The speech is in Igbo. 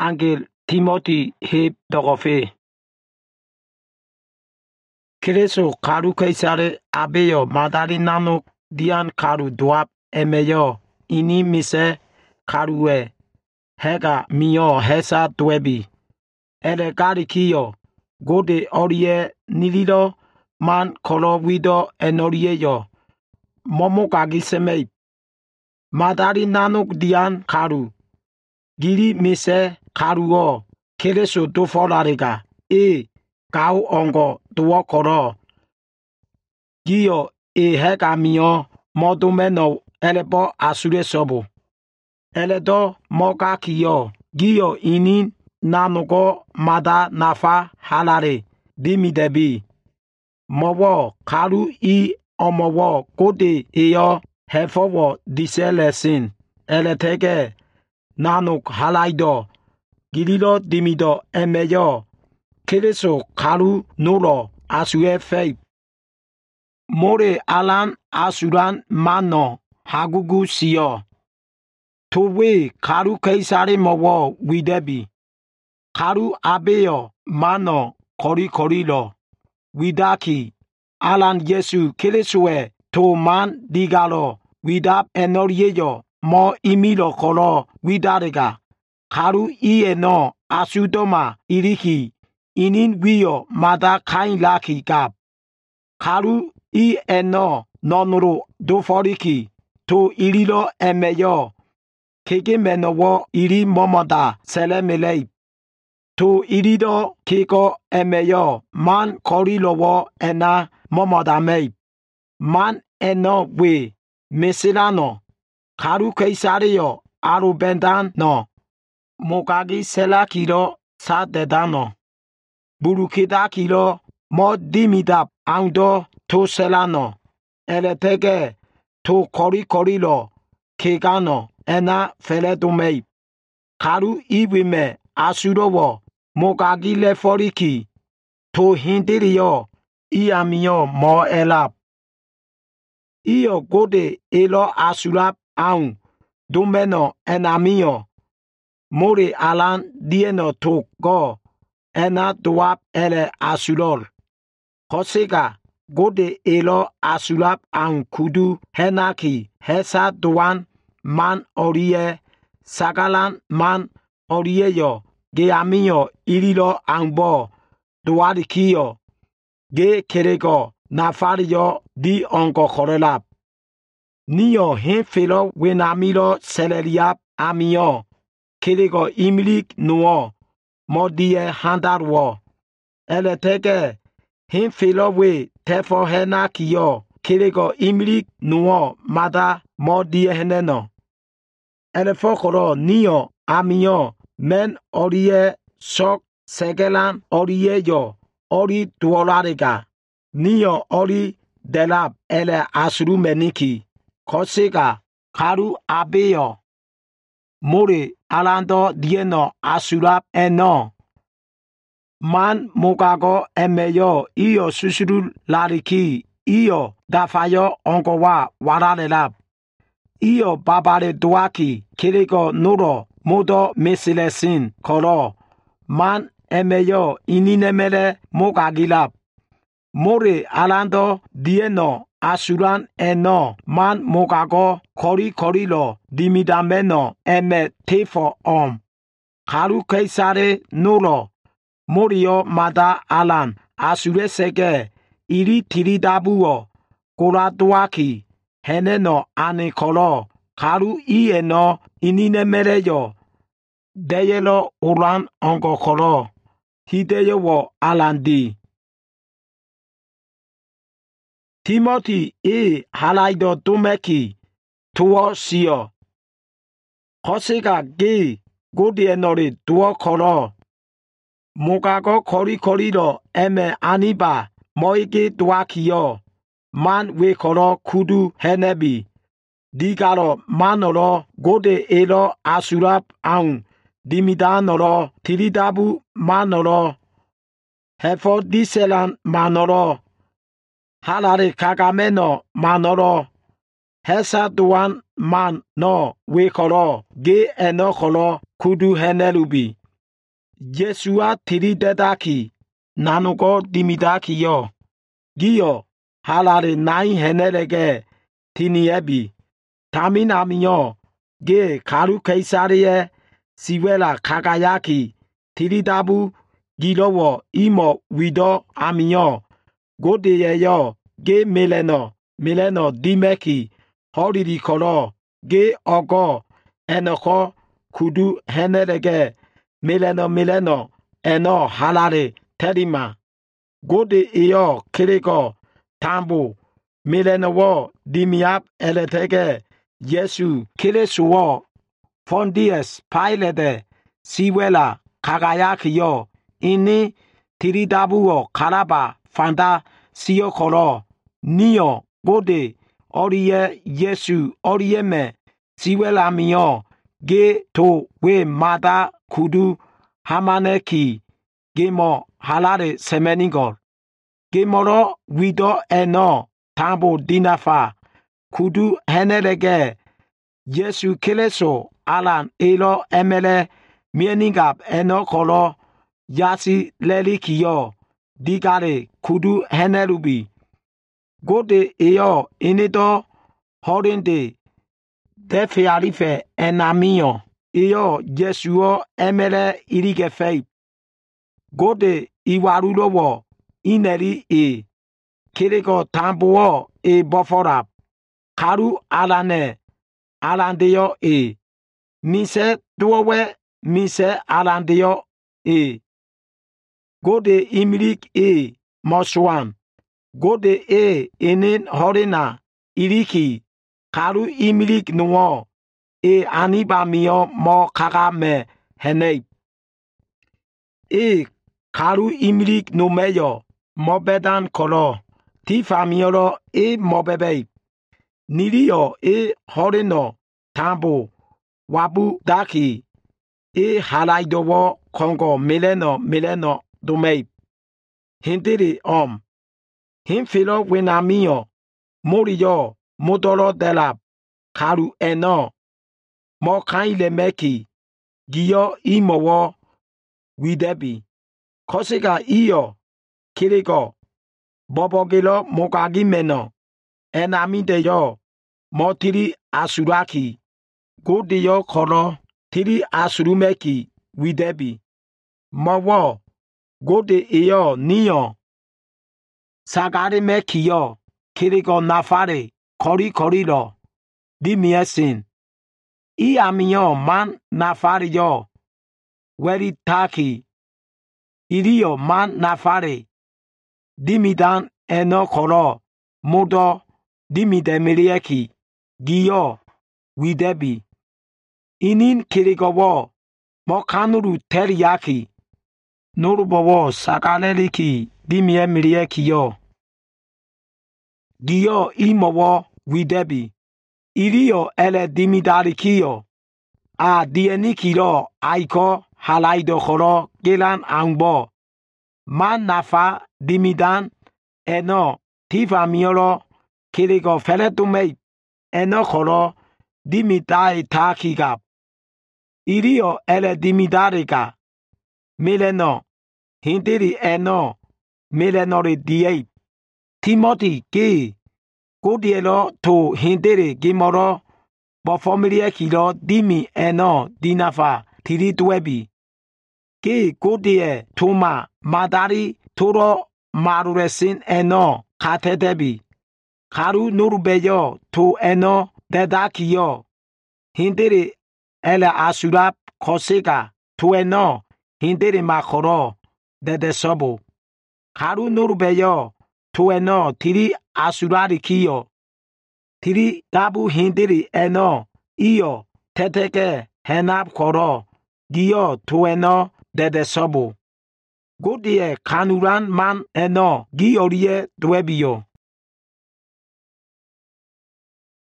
Angel Timothy Heb Dogofe. Kereso Karu Kaisare Abeyo Madari Nano Dian Karu Dwap Emeyo Ini Mise Karue Hega Mio Hesa Dwebi Ele Gari Kiyo Gode Orie Nilido Man Kolo Wido Enoriyo Momo Gagi Semei Madari Nano Dian Karu Giri Mise Karuo Kereso Dofolarega Kau ongo tuo koro. Gio hega mio modumeno elebo asure sobo. Eledo moga kio. Gio ini nanugo mada nafa halare. Dimidebi. Mowo karu omowo kode eyo hefowo diselesin. Eletege nanuk halaido. Gililo dimido emeyo. Kereso karu nulo asue fei. More alan asuran mano hagugu siyo. Towe karu kaisare mowo widebi. Karu abeyo mano kori lo. Widaki alan yesu keresue to man digalo. Widap enoriyo mo imilo kolo widarega. Karu no asudoma iriki. Inin wiyo mada kain laki gab. Karu eno nonuro doforiki. To irilo emeyo. Kege menowo iri momoda selemelei. To irido keko emeyo. Man korilowo ena momoda mei. Man eno we mesilano. Karu keisareyo arubendan no. Mokagi selakiro sa dedano. Burukida kilo mo dimidap aundo to selano. Eletege to kori lo kegano ena feledumei. Karu iwime asurowo mogagi leforiki. To hindiriyo iamio mo elap. Iyo gode elo asurap aun dumeno enamio. More alan dieno to go. Ena duap ele asulol. Hosega gode elo asulap an kudu henaki hesa duan man orie sagalan man orieyo ge amio irilo anbo duarikiyo ge kerego nafario di onko korelap. Niyo hinfilo wenamilo seleriap amio kerego imilik nuo. Modie handarwo. Eletege hinfilo we tefo hena kiyo. Kirego imlik nuo mada modie heneno. Elefokoro niyo amio men orie sok segelan orie yo. Ori duolarega. Niyo ori delab ele asuru meniki. Kosega karu abeyo. More alando dieno asurap eno. Man mogago emeyo iyo susuru lariki. Iyo dafayo ongowa waralelab. Iyo babare duaki kirego nuro modo mesilesin koro. Man emeyo ininemele mogagilab. More alando dieno asuran eno man mogago kori lo dimidameno eme tefo Karu keisare nulo. Morio mada alan asure sege iri tiridabuo kuraduaki heneno anikolo. Karu eno ininemereyo deyelo uran ongokolo. Hideyo wo alandi. Timothy halaido tumeki tuo sio. Hosega ge godienori tuo koro. Mogago kori lo eme aniba moige duakio. Man we koro kudu henebi. Digaro manoro gode elo asurap aun. Dimidanoro tiridabu manoro. Hefo diselan manoro. Halare kagameno manoro. Hesa duan man no we koro ge eno koro kudu henelubi. Yesua tiri dedaki nanuko dimidaki yo. Giyo halare nai henelege tiniebi. Taminamiyo ge karu keisariye siwela kakayaki tiridabu gilowo imo wido amiyo. Godeye yo ge mileno dimeki horiri koro ge ogo enoko kudu henelege mileno eno halare terima. Gode iyo kiriko tambo mileno wo dimiap eletege Yesu kilesuwo fondies pailede siwela kakayaki yo ini tiridabu wo karaba fanda siyo koro niyo gode oriye Yesu oriyeme siwela miyo ge to we mada kudu hamaneki gemo halare semenigor gemoro wido eno tambo dinafa kudu henelege Yesu kileso alan elo emele mieningab eno kolo yasi lelikiyo digare kudu henelubi. Gode eyo inido horinde defearife enamiyo eyo Yesuo emele irigefei. Gode iwarulowo ineri kiriko tambuo boforab karu alane alandeyo mise duowe mise alandeyo Gode imilik moswan gode inin horina iriki karu imilik nuo aniba miyo mo kakame henei karu imilik numeyo mobedan kolo tifa miyoro mobebei niriyo horino tambo wabu daki halaidowo kongo mileno domei hindiri hinfilo wenamiyo moriyo modoro delab karu eno mo kaile meki giyo imowo widebi kosiga iyo kiriko bobogelo mokagi meno enamideyo motiri asuraki godiyo koro tiri asurumeki widebi mowo gode iyo niyo sagare mekiyo kiriko nafare korilo dimiesin amiyo man nafare yo weri taki iriyo man nafare dimidan eno koro modo dimidemirieki giyo widebi inin kirikowo mokanuru teriyaki norubowo sakaleliki dimie yo giyo imowo widebi iriyo ele dimidarikiyo dienikiro aiko halaido koro gelan angbo man nafa dimidan eno tifa miyoro kiriko feletumei eno koro dimidai takigab iriyo ele dimidarika mileno hindiri eno milenori diei Timothy ge godielo to hindiri gimoro bofomirie kilo dimi eno dinafa tiritwebi ge godie toma madari toro maruresin eno katetebi karu nurubeyo to eno dedakiyo hindiri ele asurab kosega to eno hindiri makoro dedesobo karu nurubeyo to eno tiri asurari kiyo tiri dabu hindiri eno iyo teteke henab koro giyo to eno dedesobo godie kanuran man eno giyorie dwebiyo